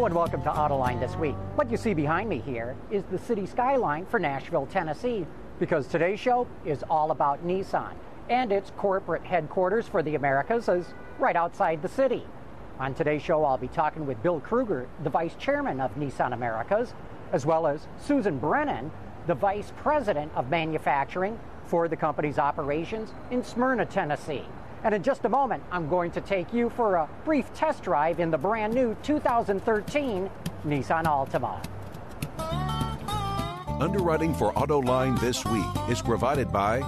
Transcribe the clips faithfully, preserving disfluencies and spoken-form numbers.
Hello and welcome to Autoline This Week. What you see behind me here is the city skyline for Nashville, Tennessee, because today's show is all about Nissan, and its corporate headquarters for the Americas is right outside the city. On today's show, I'll be talking with Bill Krueger, the Vice Chairman of Nissan Americas, as well as Susan Brennan, the Vice President of Manufacturing for the company's operations in Smyrna, Tennessee. And in just a moment, I'm going to take you for a brief test drive in the brand new two thousand thirteen Nissan Altima. Underwriting for Autoline This Week is provided by...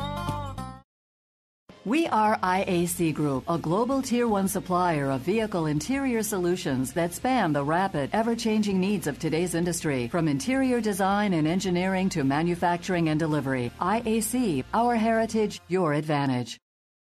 We are I A C Group, a global Tier one supplier of vehicle interior solutions that span the rapid, ever-changing needs of today's industry, from interior design and engineering to manufacturing and delivery. I A C, our heritage, your advantage.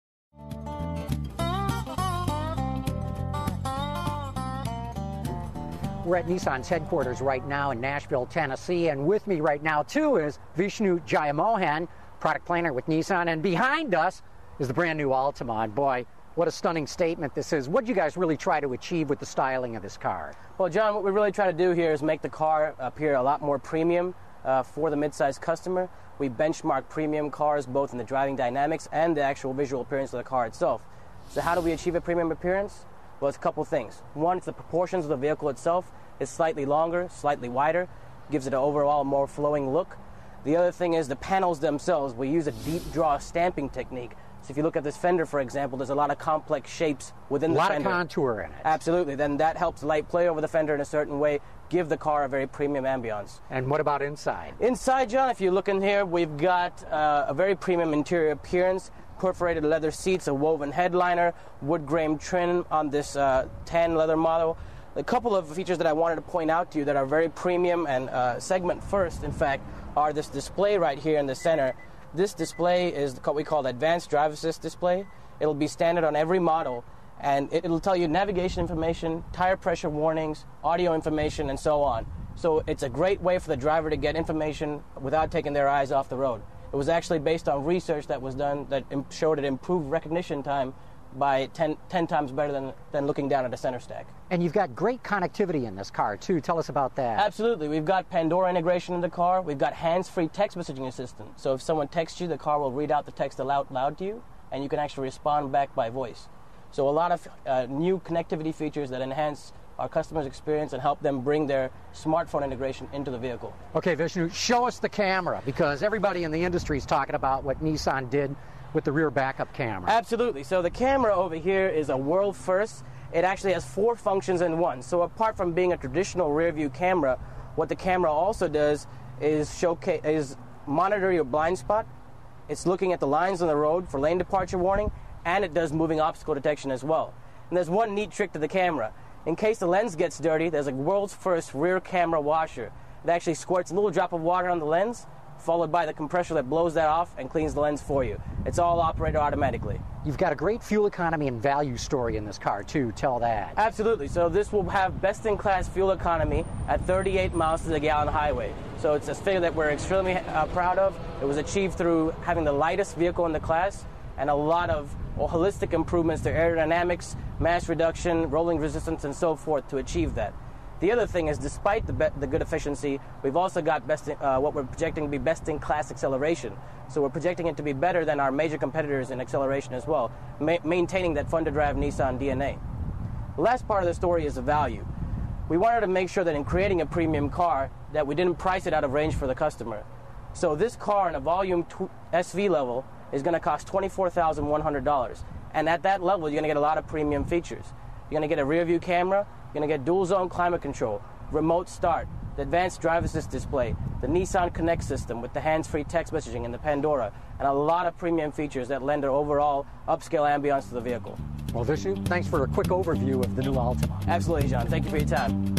We're at Nissan's headquarters right now in Nashville, Tennessee, and with me right now, too, is Vishnu Jayamohan, product planner with Nissan, and behind us is the brand new Altima. And boy, what a stunning statement this is. What do you guys really try to achieve with the styling of this car? Well, John, what we really try to do here is make the car appear a lot more premium uh, for the midsize customer. We benchmark premium cars both in the driving dynamics and the actual visual appearance of the car itself. So how do we achieve a premium appearance? Well, it's a couple things. One, it's the proportions of the vehicle itself. It's slightly longer, slightly wider, gives it an overall more flowing look. The other thing is the panels themselves. We use a deep draw stamping technique. So if you look at this fender, for example, there's a lot of complex shapes within the fender. A lot of contour in it. Absolutely. Then that helps light play over the fender in a certain way, give the car a very premium ambiance. And what about inside? Inside, John, if you look in here, we've got uh, a very premium interior appearance. Perforated leather seats, a woven headliner, wood grain trim on this uh, tan leather model. A couple of features that I wanted to point out to you that are very premium and uh, segment first, in fact, are this display right here in the center. This display is what we call the Advanced Drive Assist display. It'll be standard on every model, and it, it'll tell you navigation information, tire pressure warnings, audio information, and so on. So it's a great way for the driver to get information without taking their eyes off the road. It was actually based on research that was done that showed it improved recognition time by ten, ten times better than, than looking down at a center stack. And you've got great connectivity in this car, too. Tell us about that. Absolutely. We've got Pandora integration in the car. We've got hands-free text messaging assistant. So if someone texts you, the car will read out the text aloud loud to you, and you can actually respond back by voice. So a lot of uh, new connectivity features that enhance our customers' experience and help them bring their smartphone integration into the vehicle. Okay, Vishnu, show us the camera, because everybody in the industry is talking about what Nissan did with the rear backup camera. Absolutely. So the camera over here is a world first. It actually has four functions in one. So apart from being a traditional rear view camera, what the camera also does is showcase is monitor your blind spot. It's looking at the lines on the road for lane departure warning, and it does moving obstacle detection as well. And there's one neat trick to the camera. In case the lens gets dirty, there's a world's first rear camera washer. It actually squirts a little drop of water on the lens, followed by the compressor that blows that off and cleans the lens for you. It's all operated automatically. You've got a great fuel economy and value story in this car, too. Tell that. Absolutely. So this will have best-in-class fuel economy at thirty-eight miles to the gallon highway. So it's a figure that we're extremely uh, proud of. It was achieved through having the lightest vehicle in the class and a lot of well, holistic improvements to aerodynamics, mass reduction, rolling resistance, and so forth to achieve that. The other thing is, despite the, be the good efficiency, we've also got best in, uh, what we're projecting to be best-in-class acceleration. So we're projecting it to be better than our major competitors in acceleration as well, ma maintaining that fun-to-drive Nissan D N A. The last part of the story is the value. We wanted to make sure that in creating a premium car, that we didn't price it out of range for the customer. So this car in a volume S V level is going to cost twenty-four thousand one hundred dollars. And at that level, you're going to get a lot of premium features. You're going to get a rear-view camera, you're going to get dual-zone climate control, remote start, the advanced drive assist display, the Nissan Connect system with the hands-free text messaging and the Pandora, and a lot of premium features that lend an overall upscale ambiance to the vehicle. Well, Vishnu, thanks for a quick overview of the new Altima. Absolutely, John. Thank you for your time.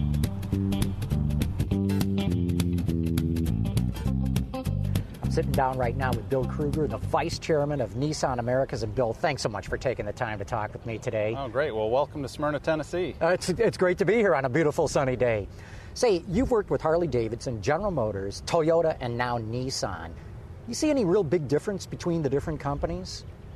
Sitting down right now with Bill Krueger, the Vice Chairman of Nissan Americas. And Bill, thanks so much for taking the time to talk with me today. Oh, great. Well, welcome to Smyrna, Tennessee. Uh, it's, it's great to be here on a beautiful sunny day. Say, you've worked with Harley-Davidson, General Motors, Toyota, and now Nissan. You see any real big difference between the different companies?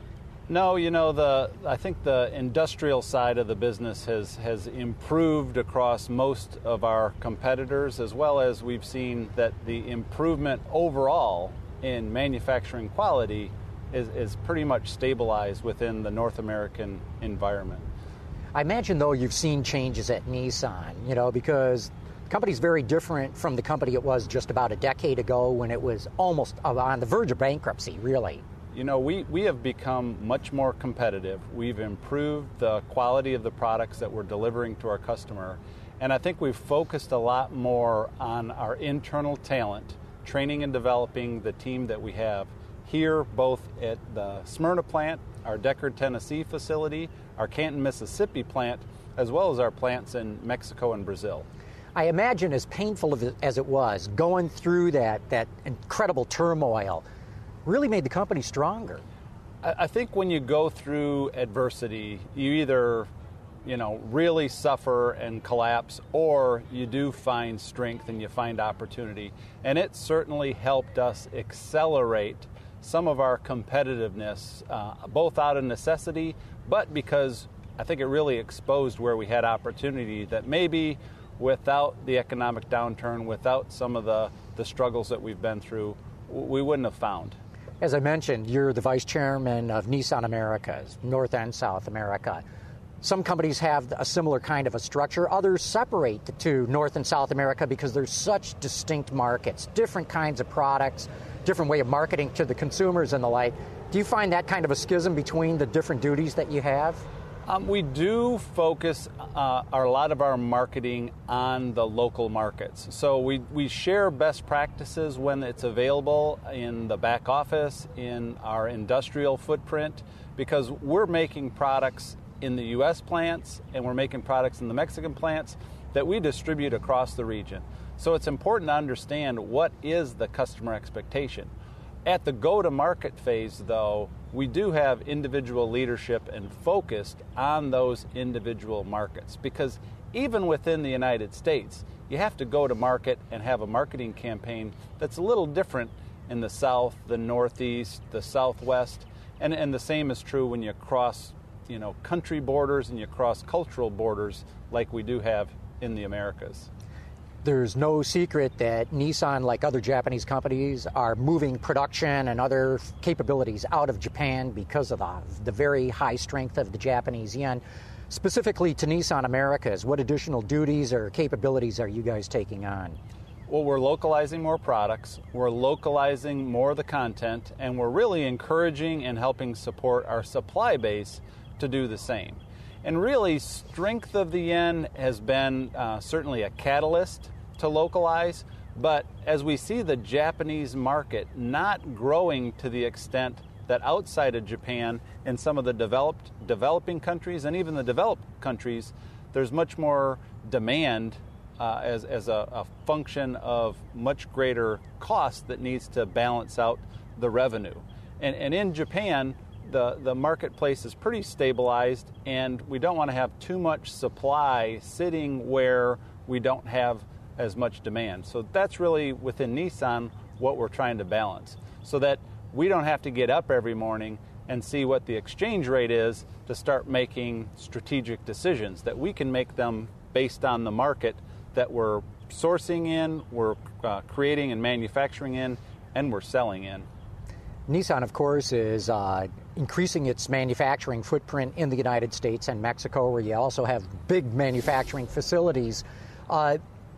No, you know, the I think the industrial side of the business has, has improved across most of our competitors, as well as we've seen that the improvement overall in manufacturing quality is, is pretty much stabilized within the North American environment. I imagine, though, you've seen changes at Nissan, you know, because the company's very different from the company it was just about a decade ago when it was almost on the verge of bankruptcy, really. You know, we, we have become much more competitive. We've improved the quality of the products that we're delivering to our customer. And I think we've focused a lot more on our internal talent, training and developing the team that we have here, both at the Smyrna plant, our Deckard, Tennessee facility, our Canton, Mississippi plant, as well as our plants in Mexico and Brazil. I imagine, as painful as it was, going through that, that incredible turmoil really made the company stronger. I think when you go through adversity, you either, you know, really suffer and collapse, or you do find strength and you find opportunity. And it certainly helped us accelerate some of our competitiveness, uh, both out of necessity, but because I think it really exposed where we had opportunity that maybe without the economic downturn, without some of the, the struggles that we've been through, we wouldn't have found. As I mentioned, you're the vice chairman of Nissan Americas, North and South America. Some companies have a similar kind of a structure. Others separate the two, North and South America, because there's such distinct markets, different kinds of products, different way of marketing to the consumers and the like. Do you find that kind of a schism between the different duties that you have? Um, we do focus uh, our, a lot of our marketing on the local markets. So we, we share best practices when it's available in the back office, in our industrial footprint, because we're making products in the U S plants and we're making products in the Mexican plants that we distribute across the region. So it's important to understand what is the customer expectation. At the go-to-market phase, though, we do have individual leadership and focused on those individual markets, because even within the United States, you have to go to market and have a marketing campaign that's a little different in the South, the Northeast, the Southwest, and, and the same is true when you cross, you know, country borders and you cross cultural borders like we do have in the Americas. There's no secret that Nissan, like other Japanese companies, are moving production and other capabilities out of Japan because of the, the very high strength of the Japanese yen. Specifically to Nissan Americas, what additional duties or capabilities are you guys taking on? Well, we're localizing more products, we're localizing more of the content, and we're really encouraging and helping support our supply base to do the same. And really, strength of the yen has been uh, certainly a catalyst to localize, but as we see the Japanese market not growing to the extent that outside of Japan in some of the developed developing countries and even the developed countries, there's much more demand uh, as, as a, a function of much greater cost that needs to balance out the revenue. And, and in Japan, The, the marketplace is pretty stabilized, and we don't want to have too much supply sitting where we don't have as much demand. So that's really within Nissan what we're trying to balance, so that we don't have to get up every morning and see what the exchange rate is to start making strategic decisions, that we can make them based on the market that we're sourcing in, we're uh, creating and manufacturing in, and we're selling in. Nissan, of course, is uh, increasing its manufacturing footprint in the United States and Mexico, where you also have big manufacturing facilities. Uh,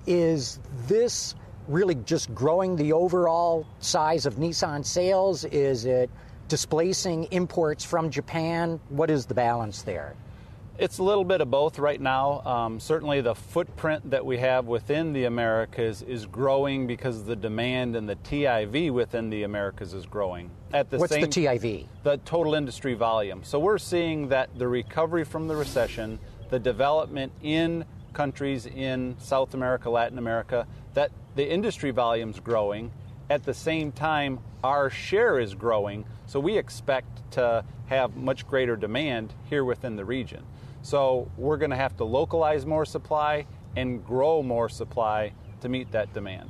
is this really just growing the overall size of Nissan sales? Is it displacing imports from Japan? What is the balance there? It's a little bit of both right now. Um, certainly the footprint that we have within the Americas is growing because the demand and the T I V within the Americas is growing. At the What's same, the T I V? The total industry volume. So we're seeing that the recovery from the recession, the development in countries in South America, Latin America, that the industry volume's growing. At the same time, our share is growing, so we expect to have much greater demand here within the region. So we're going to have to localize more supply and grow more supply to meet that demand.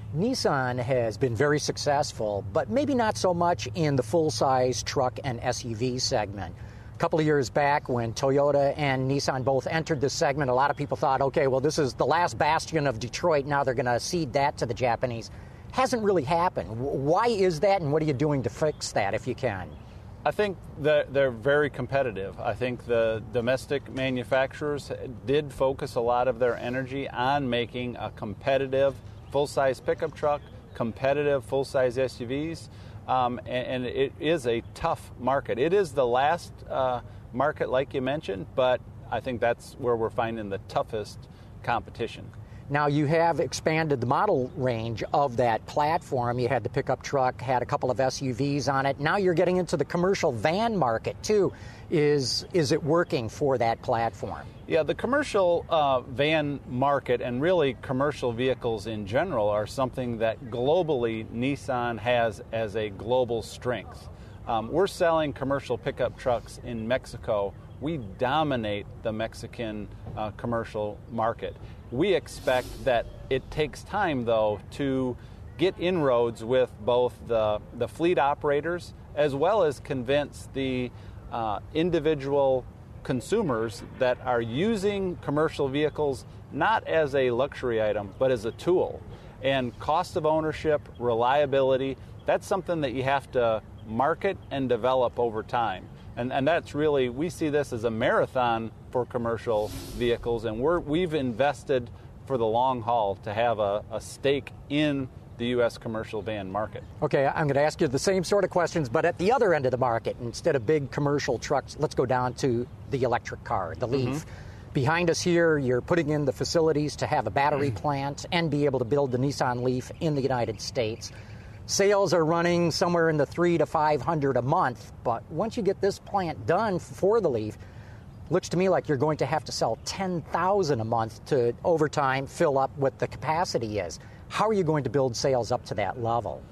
Nissan has been very successful, but maybe not so much in the full-size truck and S U V segment. A couple of years back, when Toyota and Nissan both entered this segment, a lot of people thought, okay, well, this is the last bastion of Detroit. Now they're going to cede that to the Japanese. Hasn't really happened. Why is that, and what are you doing to fix that, if you can? I think that they're very competitive. I think the domestic manufacturers did focus a lot of their energy on making a competitive full-size pickup truck, competitive full-size S U Vs, um, and, and it is a tough market. It is the last uh, market, like you mentioned, but I think that's where we're finding the toughest competition. Now, you have expanded the model range of that platform. You had the pickup truck, had a couple of S U Vs on it. Now you're getting into the commercial van market, too. Is, is it working for that platform? Yeah, the commercial uh, van market and really commercial vehicles in general are something that globally Nissan has as a global strength. Um, we're selling commercial pickup trucks in Mexico. We dominate the Mexican uh, commercial market. We expect that it takes time, though, to get inroads with both the, the fleet operators as well as convince the uh, individual consumers that are using commercial vehicles not as a luxury item, but as a tool. And cost of ownership, reliability, that's something that you have to market and develop over time. And, and that's really, we see this as a marathon for commercial vehicles, and we're, we've invested for the long haul to have a, a stake in the U S commercial van market. Okay, I'm going to ask you the same sort of questions, but at the other end of the market, instead of big commercial trucks, let's go down to the electric car, the Leaf. Mm-hmm. Behind us here, you're putting in the facilities to have a battery mm-hmm. plant and be able to build the Nissan Leaf in the United States. Sales are running somewhere in the three to five hundred a month, but once you get this plant done for the Leaf, looks to me like you're going to have to sell ten thousand a month to, over time, fill up what the capacity is. How are you going to build sales up to that level?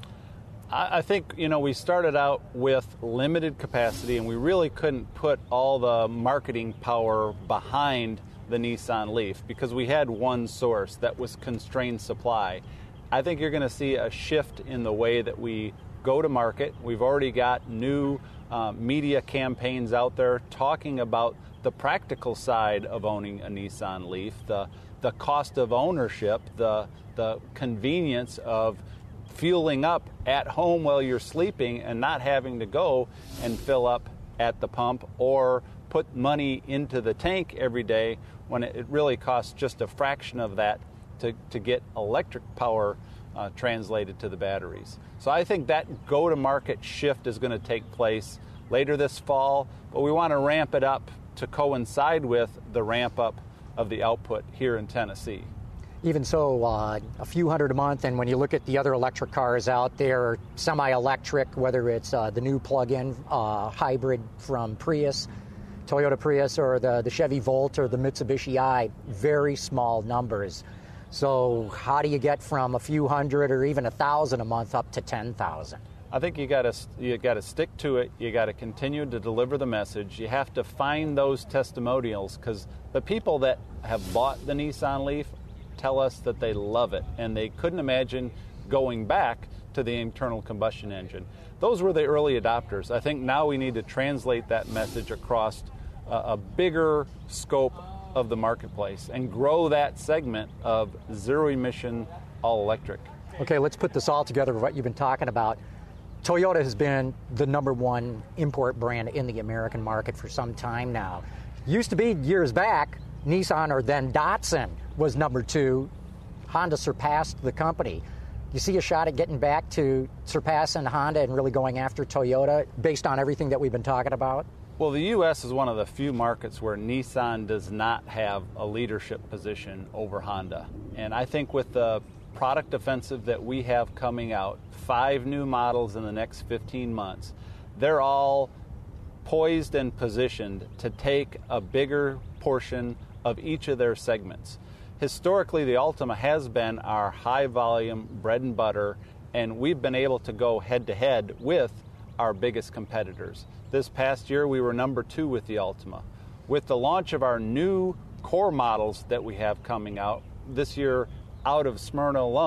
I think, you know, we started out with limited capacity, and we really couldn't put all the marketing power behind the Nissan Leaf because we had one source that was constrained supply. I think you're going to see a shift in the way that we go to market. We've already got new uh, media campaigns out there talking about the practical side of owning a Nissan Leaf, the the cost of ownership, the the convenience of fueling up at home while you're sleeping and not having to go and fill up at the pump or put money into the tank every day when it really costs just a fraction of that to, to get electric power uh, translated to the batteries. So I think that go-to-market shift is going to take place later this fall, but we want to ramp it up to coincide with the ramp up of the output here in Tennessee. Even so, uh, a few hundred a month, and when you look at the other electric cars out there, semi-electric, whether it's uh, the new plug-in uh, hybrid from Prius, Toyota Prius, or the, the Chevy Volt or the Mitsubishi i, very small numbers. So how do you get from a few hundred or even a thousand a month up to ten thousand? I think you got to you got to stick to it. You got to continue to deliver the message. You have to find those testimonials because the people that have bought the Nissan Leaf tell us that they love it and they couldn't imagine going back to the internal combustion engine. Those were the early adopters. I think now we need to translate that message across a, a bigger scope of the marketplace and grow that segment of zero emission all electric. Okay, let's put this all together with what you've been talking about. Toyota has been the number one import brand in the American market for some time now. Used to be years back, Nissan or then Datsun was number two. Honda surpassed the company. You see a shot at getting back to surpassing Honda and really going after Toyota based on everything that we've been talking about? Well, the U S is one of the few markets where Nissan does not have a leadership position over Honda. And I think with the product offensive that we have coming out, five new models in the next fifteen months, they're all poised and positioned to take a bigger portion of each of their segments. Historically, the Altima has been our high-volume bread and butter, and we've been able to go head-to-head with our biggest competitors. This past year, we were number two with the Altima. With the launch of our new core models that we have coming out this year, out of Smyrna alone,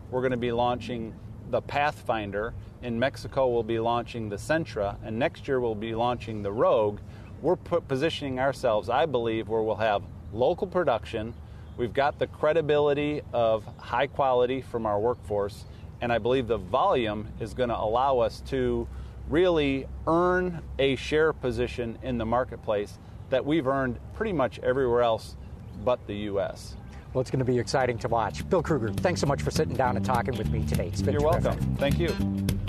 we're going to be launching the Pathfinder. In Mexico, we'll be launching the Sentra, and next year we'll be launching the Rogue. We're put, positioning ourselves, I believe, where we'll have local production. We've got the credibility of high quality from our workforce, and I believe the volume is going to allow us to really earn a share position in the marketplace that we've earned pretty much everywhere else but the U S. Well, it's going to be exciting to watch. Bill Krueger, thanks so much for sitting down and talking with me today. It's been You're terrific. welcome. Thank you.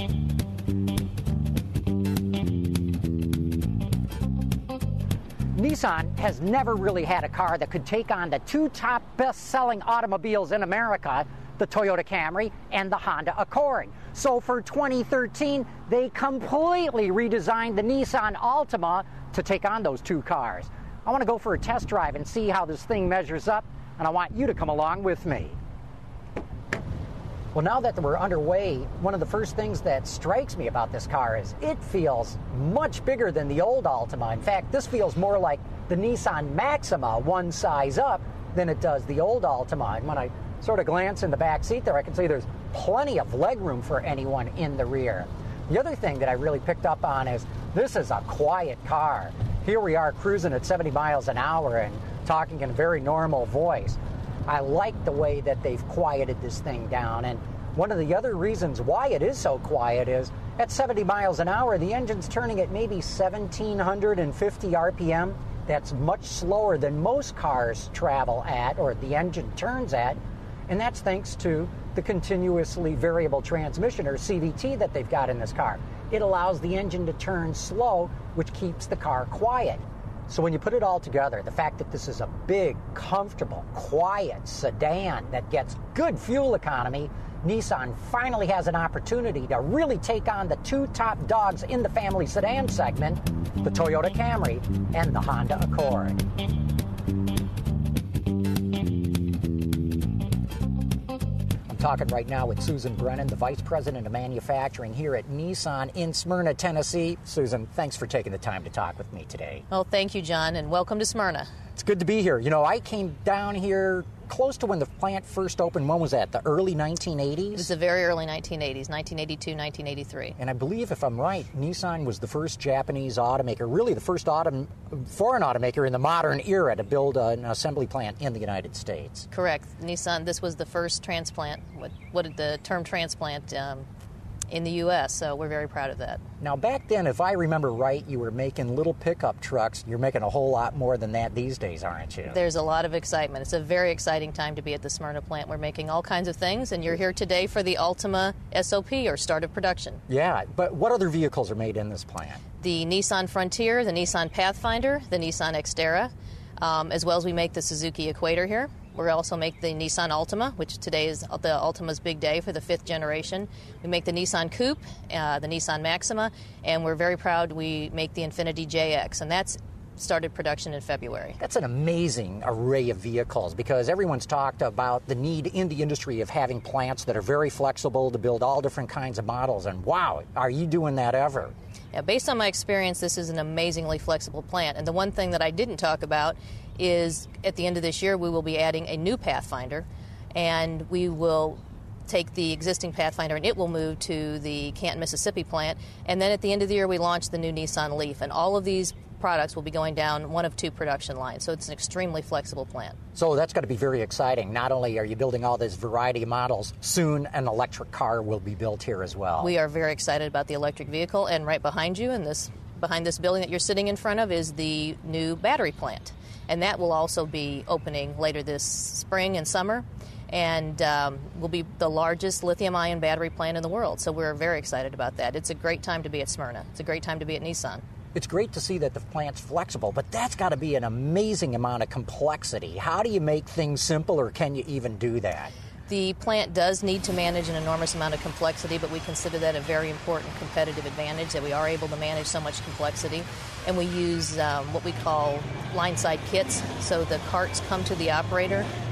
Nissan has never really had a car that could take on the two top best-selling automobiles in America, the Toyota Camry and the Honda Accord. So for twenty thirteen, they completely redesigned the Nissan Altima to take on those two cars. I want to go for a test drive and see how this thing measures up, and I want you to come along with me. Well, now that we're underway, one of the first things that strikes me about this car is it feels much bigger than the old Altima. In fact, this feels more like the Nissan Maxima, one size up, than it does the old Altima. And when I sort of glance in the back seat there, I can see there's plenty of legroom for anyone in the rear. The other thing that I really picked up on is this is a quiet car. Here we are cruising at seventy miles an hour and talking in a very normal voice. I like the way that they've quieted this thing down, and one of the other reasons why it is so quiet is at seventy miles an hour, the engine's turning at maybe seventeen fifty R P M. That's much slower than most cars travel at, or the engine turns at, and that's thanks to the continuously variable transmission, or C V T, that they've got in this car. It allows the engine to turn slow, which keeps the car quiet. So when you put it all together, the fact that this is a big, comfortable, quiet sedan that gets good fuel economy, Nissan finally has an opportunity to really take on the two top dogs in the family sedan segment, the Toyota Camry and the Honda Accord. Talking right now with Susan Brennan, the Vice President of Manufacturing here at Nissan in Smyrna, Tennessee. Susan, thanks for taking the time to talk with me today. Well, thank you, John, and welcome to Smyrna. It's good to be here. You know, I came down here close to when the plant first opened. When was that? The early nineteen eighties? It was the very early nineteen eighties, nineteen eighty-two, nineteen eighty-three. And I believe, if I'm right, Nissan was the first Japanese automaker, really the first autom- foreign automaker in the modern era to build an assembly plant in the United States. Correct. Nissan, this was the first transplant, what, what did the term transplant um, in the U S, so we're very proud of that. Now, back then, if I remember right, you were making little pickup trucks. You're making a whole lot more than that these days, aren't you? There's a lot of excitement. It's a very exciting time to be at the Smyrna plant. We're making all kinds of things, and you're here today for the Altima S O P, or start of production. Yeah, but what other vehicles are made in this plant? The Nissan Frontier, the Nissan Pathfinder, the Nissan Xterra, um, as well as we make the Suzuki Equator here. We also make the Nissan Altima, which today is the Altima's big day for the fifth generation. We make the Nissan Coupe, uh, the Nissan Maxima, and we're very proud we make the Infiniti J X, and that's started production in February. That's an amazing array of vehicles, because everyone's talked about the need in the industry of having plants that are very flexible to build all different kinds of models, and wow, are you doing that ever? Yeah, based on my experience, this is an amazingly flexible plant, and the one thing that I didn't talk about is at the end of this year we will be adding a new Pathfinder, and we will take the existing Pathfinder and it will move to the Canton, Mississippi plant, and then at the end of the year we launch the new Nissan Leaf, and all of these products will be going down one of two production lines, so it's an extremely flexible plant. So that's got to be very exciting. Not only are you building all this variety of models, soon an electric car will be built here as well. We are very excited about the electric vehicle, and right behind you in this behind this building that you're sitting in front of is the new battery plant, and that will also be opening later this spring and summer, and um, will be the largest lithium-ion battery plant in the world, so we're very excited about that. It's a great time to be at Smyrna. It's a great time to be at Nissan. It's great to see that the plant's flexible, but that's got to be an amazing amount of complexity. How do you make things simple, or can you even do that? The plant does need to manage an enormous amount of complexity, but we consider that a very important competitive advantage, that we are able to manage so much complexity. And we use um, what we call line-side kits, so the carts come to the operator,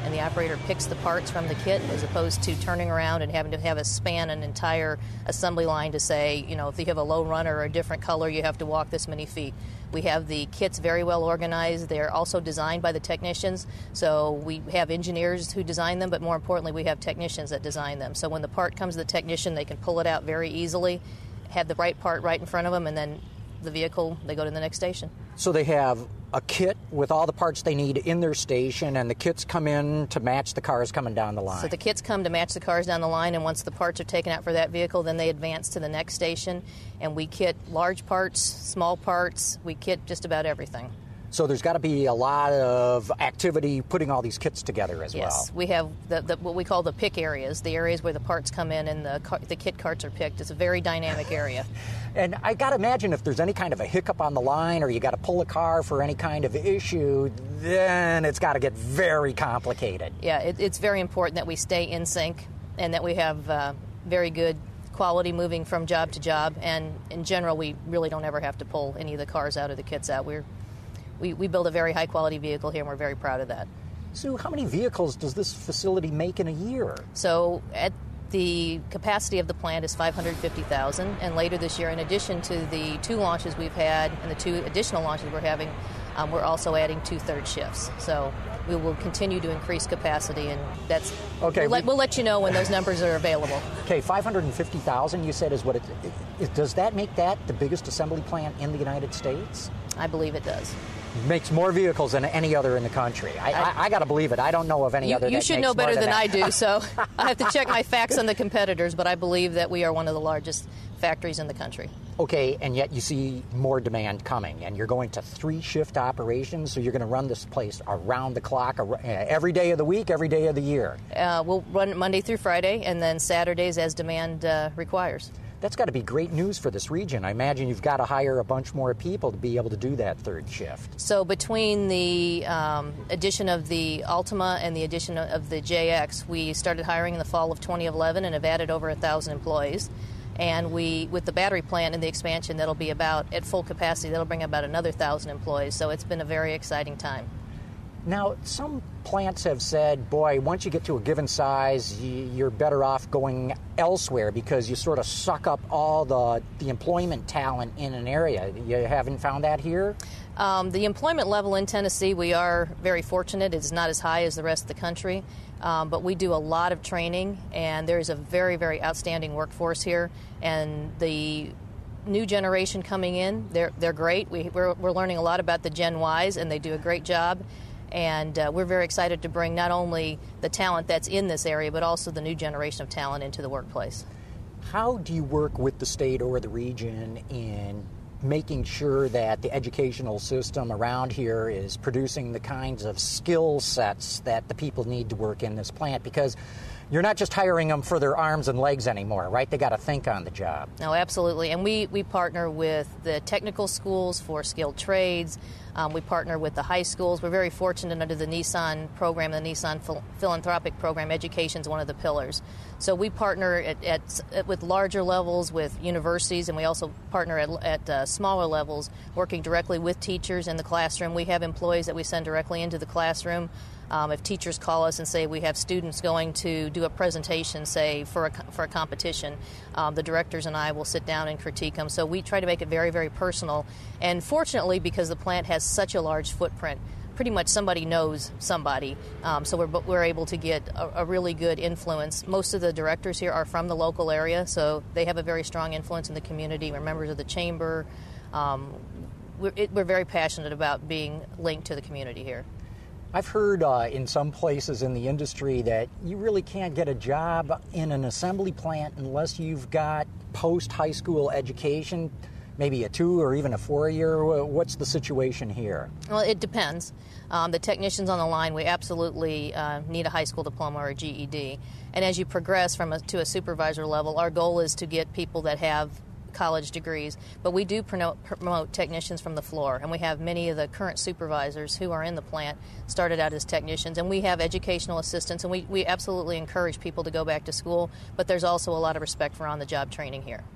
and the operator picks the parts from the kit as opposed to turning around and having to have a span an entire assembly line to say, you know, if you have a low runner or a different color, you have to walk this many feet. We have the kits very well organized. They're also designed by the technicians, so we have engineers who design them, but more importantly, we have technicians that design them. So when the part comes to the technician, they can pull it out very easily, have the right part right in front of them, and then the vehicle, they go to the next station. So they have a kit with all the parts they need in their station, and the kits come in to match the cars coming down the line. So the kits come to match the cars down the line, and once the parts are taken out for that vehicle, then they advance to the next station, and we kit large parts, small parts, we kit just about everything. So there's got to be a lot of activity putting all these kits together as yes, well. Yes, we have the, the, what we call the pick areas, the areas where the parts come in and the, car, the kit carts are picked. It's a very dynamic area. And I got to imagine if there's any kind of a hiccup on the line or you got to pull a car for any kind of issue, then it's got to get very complicated. Yeah, it, it's very important that we stay in sync and that we have uh, very good quality moving from job to job. And in general, we really don't ever have to pull any of the cars out or the kits out. We're We, we build a very high-quality vehicle here, and we're very proud of that. Sue, how many vehicles does this facility make in a year? So at the capacity of the plant is five hundred fifty thousand, and later this year, in addition to the two launches we've had and the two additional launches we're having, um, we're also adding two third shifts. So we will continue to increase capacity, and that's okay. We'll let, we'll let you know when those numbers are available. Okay, five hundred fifty thousand, you said, is what it, it, it does that make that the biggest assembly plant in the United States? I believe it does. Makes more vehicles than any other in the country. I, I, I, I got to believe it. I don't know of any you, other. You that should makes know better than, than that. I do, so I have to check my facts on the competitors, but I believe that we are one of the largest factories in the country. Okay, and yet you see more demand coming, and you're going to three-shift operations, so you're going to run this place around the clock, every day of the week, every day of the year. Uh, we'll run Monday through Friday, and then Saturdays as demand uh, requires. That's got to be great news for this region. I imagine you've got to hire a bunch more people to be able to do that third shift. So between the um, addition of the Altima and the addition of the J X, we started hiring in the fall of twenty eleven and have added over one thousand employees. And we, with the battery plant and the expansion, that'll be about, at full capacity, that'll bring about another one thousand employees. So it's been a very exciting time. Now, some plants have said, boy, once you get to a given size, you're better off going elsewhere because you sort of suck up all the, the employment talent in an area. You haven't found that here? Um, the employment level in Tennessee, we are very fortunate. It's not as high as the rest of the country, um, but we do a lot of training, and there's a very, very outstanding workforce here. And the new generation coming in, they're, they're great. We, we're, we're learning a lot about the Gen Ys, and they do a great job. And uh, we're very excited to bring not only the talent that's in this area, but also the new generation of talent into the workplace. How do you work with the state or the region in making sure that the educational system around here is producing the kinds of skill sets that the people need to work in this plant? Because you're not just hiring them for their arms and legs anymore, right? They got to think on the job. No, absolutely. And we, we partner with the technical schools for skilled trades. Um, we partner with the high schools. We're very fortunate under the Nissan program, the Nissan Phil- Philanthropic Program. Education is one of the pillars. So we partner at, at, at with larger levels with universities, and we also partner at, at uh, smaller levels, working directly with teachers in the classroom. We have employees that we send directly into the classroom. Um, if teachers call us and say we have students going to do a presentation, say, for a, for a competition, um, the directors and I will sit down and critique them. So we try to make it very, very personal. And fortunately, because the plant has such a large footprint, pretty much somebody knows somebody. Um, so we're, we're able to get a, a really good influence. Most of the directors here are from the local area, so they have a very strong influence in the community. We're members of the chamber. Um, we're, it, we're very passionate about being linked to the community here. I've heard uh, in some places in the industry that you really can't get a job in an assembly plant unless you've got post-high school education, maybe a two or even a four-year. What's the situation here? Well, it depends. Um, the technicians on the line, we absolutely uh, need a high school diploma or a G E D. And as you progress from a, to a supervisor level, our goal is to get people that have college degrees, but we do promote, promote technicians from the floor, and we have many of the current supervisors who are in the plant started out as technicians, and we have educational assistants, and we, we absolutely encourage people to go back to school, but there's also a lot of respect for on-the-job training here.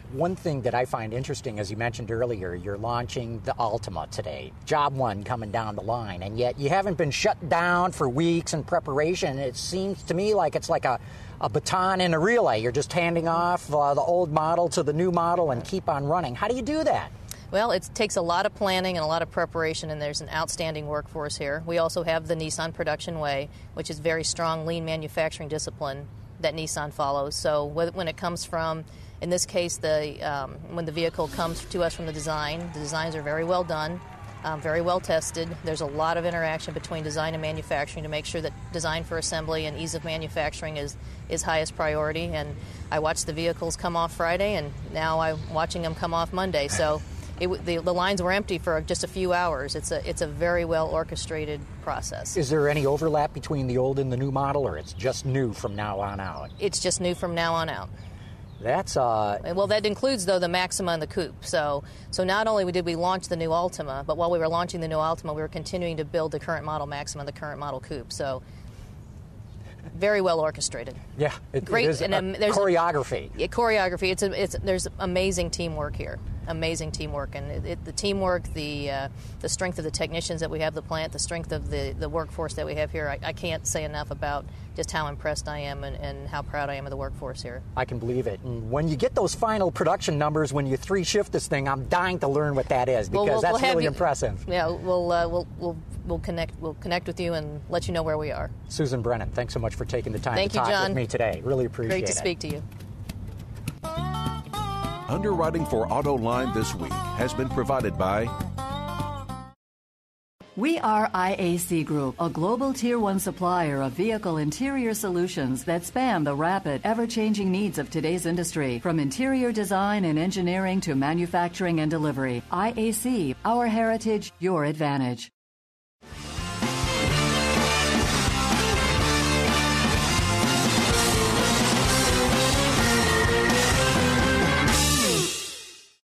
One thing that I find interesting, as you mentioned earlier, you're launching the Altima today, job one coming down the line, and yet you haven't been shut down for weeks in preparation. It seems to me like it's like a, a baton in a relay. You're just handing off uh, the old model to the new model and keep on running. How do you do that? Well, it takes a lot of planning and a lot of preparation, and there's an outstanding workforce here. We also have the Nissan Production Way, which is very strong lean manufacturing discipline that Nissan follows. So when it comes from, in this case, the um, when the vehicle comes to us from the design, the designs are very well done, um, very well tested. There's a lot of interaction between design and manufacturing to make sure that design for assembly and ease of manufacturing is, is highest priority. And I watched the vehicles come off Friday, and now I'm watching them come off Monday. So it, the, the lines were empty for just a few hours. It's a, it's a very well orchestrated process. Is there any overlap between the old and the new model, or it's just new from now on out? It's just new from now on out. That's uh well, that includes, though, the Maxima and the Coupe. So, so not only did we launch the new Altima, but while we were launching the new Altima, we were continuing to build the current model Maxima and the current model Coupe. So, very well orchestrated. Yeah, it, great. It is and um, there's choreography. A, a choreography. It's a, it's there's amazing teamwork here. Amazing teamwork, and it, it, the teamwork, the uh, the strength of the technicians that we have at the plant, the strength of the, the workforce that we have here. I, I can't say enough about just how impressed I am and, and how proud I am of the workforce here. I can believe it. And when you get those final production numbers, when you three shift this thing, I'm dying to learn what that is, because we'll, we'll, that's we'll really you, impressive. Yeah, we'll uh, we'll we'll we'll connect we'll connect with you and let you know where we are. Susan Brennan, thanks so much for taking the time Thank to you, talk John. with me today. Really appreciate it. Great to speak to you. Underwriting for Autoline this week has been provided by We are I A C Group, a global Tier one supplier of vehicle interior solutions that span the rapid, ever-changing needs of today's industry, from interior design and engineering to manufacturing and delivery. I A C, our heritage, your advantage.